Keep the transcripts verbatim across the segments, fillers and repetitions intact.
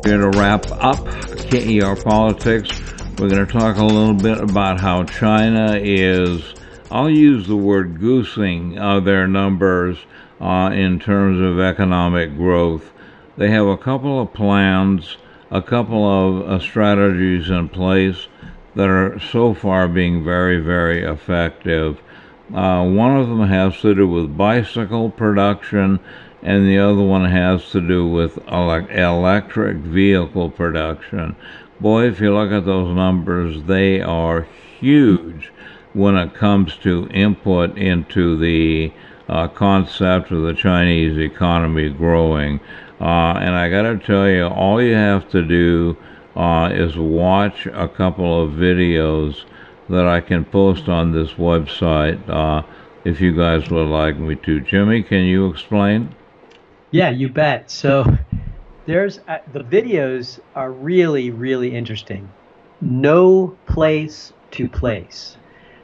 Here to wrap up K E R Politics, we're going to talk a little bit about how China is, I'll use the word goosing uh, their numbers uh, in terms of economic growth. They have a couple of plans, a couple of uh, strategies in place that are so far being very, very effective. Uh, one of them has to do with bicycle production, and the other one has to do with ele- electric vehicle production. Boy, if you look at those numbers, they are huge when it comes to input into the uh, concept of the Chinese economy growing. Uh, and I got to tell you, all you have to do uh, is watch a couple of videos that I can post on this website uh, if you guys would like me to. Jimmy, can you explain? Yeah, you bet. So there's uh, the videos are really, really interesting. No place to place.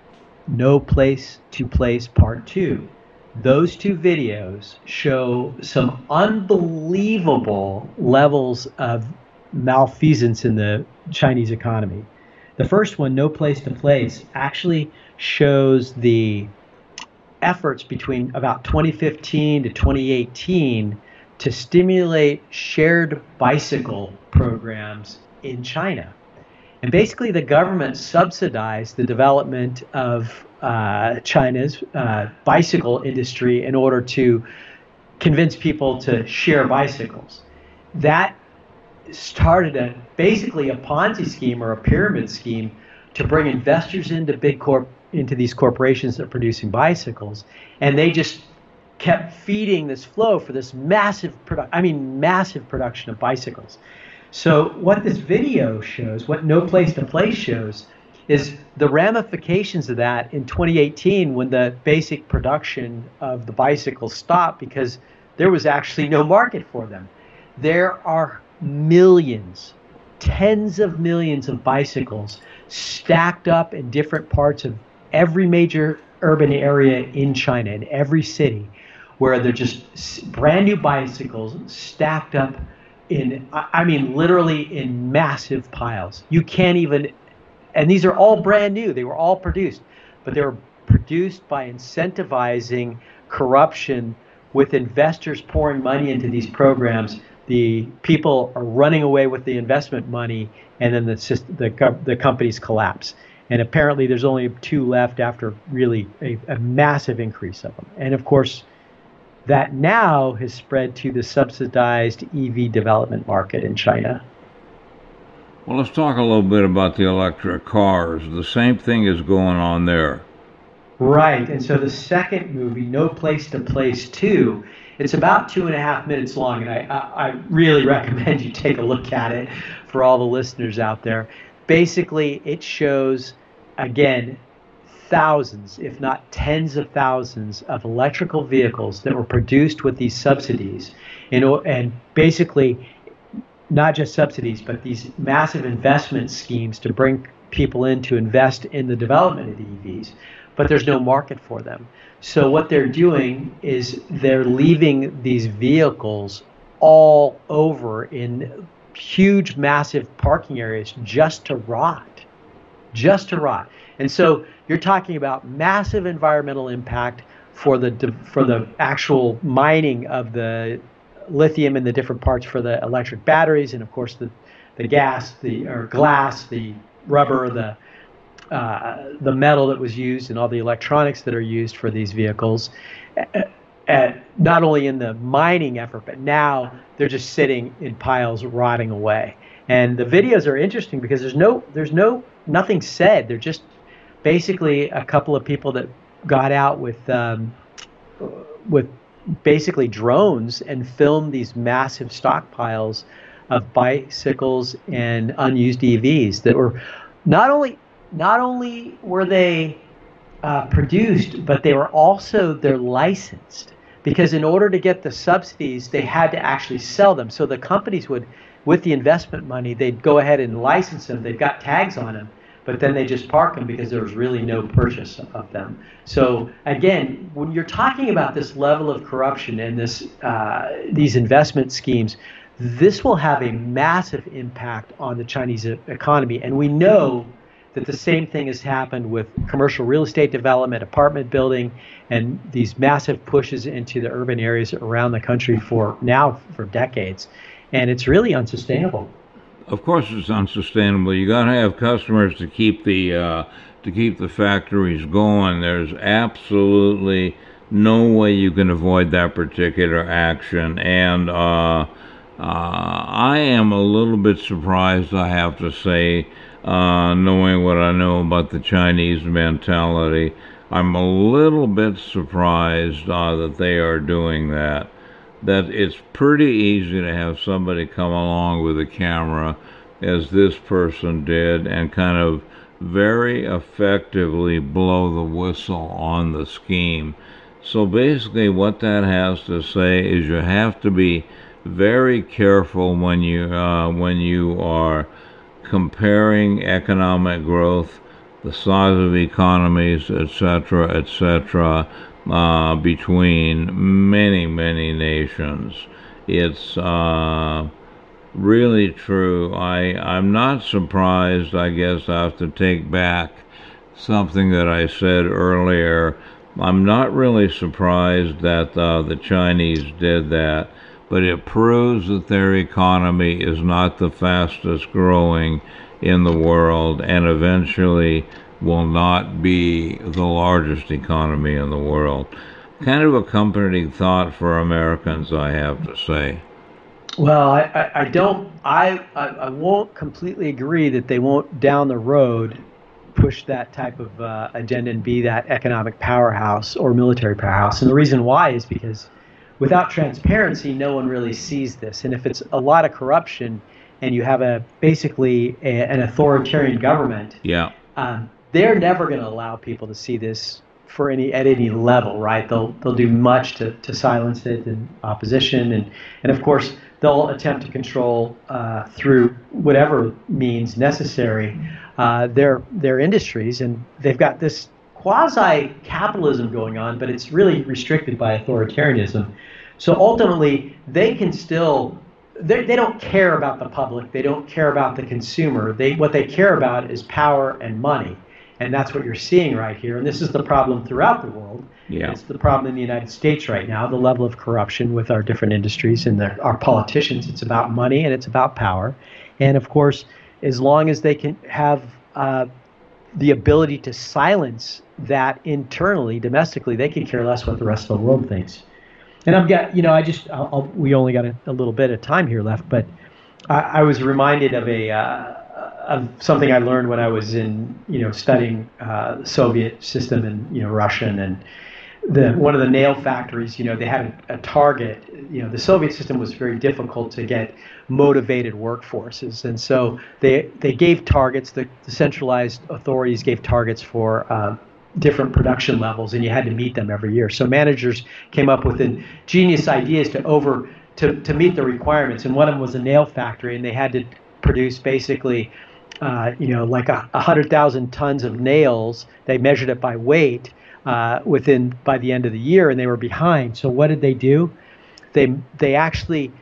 No place to place part two. Those two videos show some unbelievable levels of malfeasance in the Chinese economy. The first one, No Place to Place, actually shows the efforts between about twenty fifteen to twenty eighteen to stimulate shared bicycle programs in China. And basically the government subsidized the development of uh, China's uh, bicycle industry in order to convince people to share bicycles. That started a basically a Ponzi scheme or a pyramid scheme to bring investors into big corp into these corporations that are producing bicycles, and they just kept feeding this flow for this massive product I mean massive production of bicycles. So what this video shows, what No Place to Place shows, is the ramifications of that in twenty eighteen when the basic production of the bicycles stopped because there was actually no market for them. There are millions, tens of millions of bicycles stacked up in different parts of every major urban area in China, in every city, where they're just brand new bicycles stacked up in, I mean, literally in massive piles. You can't even, and these are all brand new. They were all produced, but they were produced by incentivizing corruption with investors pouring money into these programs. The people are running away with the investment money, and then the the, the companies collapse. And apparently there's only two left after really a, a massive increase of them. And of course, that now has spread to the subsidized E V development market in China. Well, let's talk a little bit about the electric cars. The same thing is going on there. Right. And so the second movie, No Place to Place two, it's about two and a half minutes long, and I, I, I really recommend you take a look at it for all the listeners out there. Basically, it shows, again, thousands, if not tens of thousands, of electrical vehicles that were produced with these subsidies. And, and basically, not just subsidies, but these massive investment schemes to bring people in to invest in the development of the E Vs. But there's no market for them. So what they're doing is they're leaving these vehicles all over in huge, massive parking areas just to rot, just to rot. And so you're talking about massive environmental impact for the for the actual mining of the lithium in the different parts for the electric batteries, and of course the the gas, the or glass, the rubber, the uh, the metal that was used, and all the electronics that are used for these vehicles. Uh, uh, not only in the mining effort, but now they're just sitting in piles, rotting away. And the videos are interesting because there's no, there's no, nothing said. They're just basically a couple of people that got out with, um, with basically drones and filmed these massive stockpiles of bicycles and unused E Vs that were not only, not only were they uh, produced, but they were also, they're licensed. Because in order to get the subsidies, they had to actually sell them. So the companies would, with the investment money, they'd go ahead and license them. They've got tags on them, but then they just park them because there was really no purchase of them. So again, when you're talking about this level of corruption and this, uh, these investment schemes, This will have a massive impact on the Chinese e- economy. And we know that the same thing has happened with commercial real estate development, apartment building, and these massive pushes into the urban areas around the country for now for decades. And it's really unsustainable. Of course, it's unsustainable. You got to have customers to keep the uh, to keep the factories going. There's absolutely no way you can avoid that particular action. And uh, uh, I am a little bit surprised, I have to say, uh, knowing what I know about the Chinese mentality. I'm a little bit surprised uh, that they are doing that. That it's pretty easy to have somebody come along with a camera, as this person did, and kind of very effectively blow the whistle on the scheme. So basically what that has to say is you have to be very careful when you uh, when you are comparing economic growth, the size of economies, et cetera, et cetera, uh, between many, many nations. It's uh, really true. I, I'm not surprised, I guess I have to take back something that I said earlier. I'm not really surprised that uh, the Chinese did that, but it proves that their economy is not the fastest growing in the world, and eventually will not be the largest economy in the world. Kind of a comforting thought for Americans, I have to say. Well, I, I, I don't, I, I, I won't completely agree that they won't down the road push that type of uh, agenda and be that economic powerhouse or military powerhouse. And the reason why is because without transparency, no one really sees this. And if it's a lot of corruption and you have a basically a, an authoritarian government, yeah. um, they're never going to allow people to see this for any at any level, right? They'll they'll do much to, to silence it and opposition, and and of course they'll attempt to control uh, through whatever means necessary uh, their their industries, and they've got this quasi capitalism going on, but it's really restricted by authoritarianism. So ultimately, they can still. They they don't care about the public. They don't care about the consumer. They what they care about is power and money. And that's what you're seeing right here. And this is the problem throughout the world. Yeah. It's the problem in the United States right now, the level of corruption with our different industries and their, our politicians. It's about money and it's about power. And of course, as long as they can have uh, the ability to silence that internally, domestically, they can care less what the rest of the world thinks. And I've got, you know, I just, I'll, I'll, we only got a, a little bit of time here left, but I, I was reminded of a, uh, of something I learned when I was in, you know, studying uh, the Soviet system and, you know, Russian, and the one of the nail factories, you know, they had a, a target. You know, the Soviet system was very difficult to get motivated workforces, and so they they gave targets. The, the centralized authorities gave targets for uh, different production levels, and you had to meet them every year. So managers came up with ingenious ideas to over to to meet the requirements, and one of them was a nail factory, and they had to produce basically. Uh, you know, like a, a hundred thousand tons of nails. They measured it by weight uh, within by the end of the year, and they were behind. So what did they do? They they actually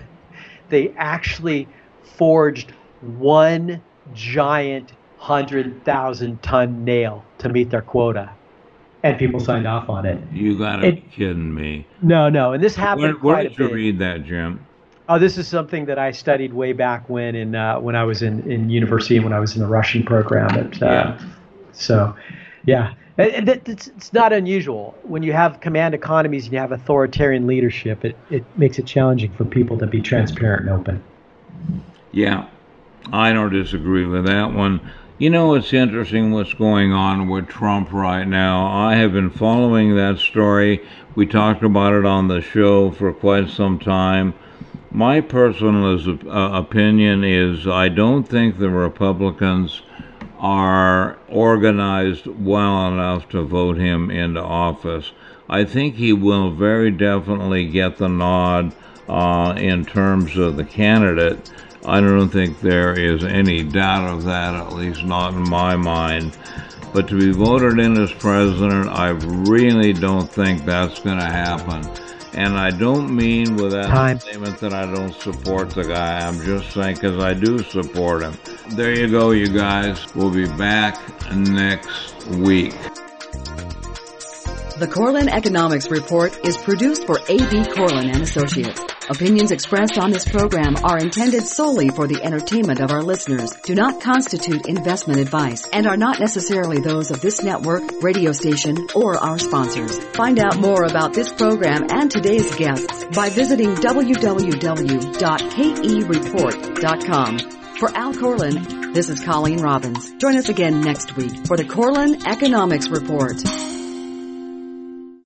they actually forged one giant hundred thousand ton nail to meet their quota, and people signed off on it. You gotta be kidding me. No, no, and this happened Where, where quite did a bit. you read that, Jim? Oh, this is something that I studied way back when, in uh, when I was in, in university and when I was in the Russian program. At, uh, Yeah. So, yeah, and it, it's, it's not unusual when you have command economies and you have authoritarian leadership. It it makes it challenging for people to be transparent and open. Yeah, I don't disagree with that one. You know, it's interesting what's going on with Trump right now. I have been following that story. We talked about it on the show for quite some time. My personal uh, opinion is I don't think the Republicans are organized well enough to vote him into office. I think he will very definitely get the nod uh, in terms of the candidate. I don't think there is any doubt of that, at least not in my mind. But to be voted in as president, I really don't think that's going to happen. And I don't mean with that Time. statement that I don't support the guy. I'm just saying because I do support him. There you go, you guys. We'll be back next week. The Corlin Economics Report is produced for A B. Corlin and Associates. Opinions expressed on this program are intended solely for the entertainment of our listeners, do not constitute investment advice, and are not necessarily those of this network, radio station, or our sponsors. Find out more about this program and today's guests by visiting w w w dot k e report dot com. For Al Corlin, this is Colleen Robbins. Join us again next week for the Corlin Economics Report.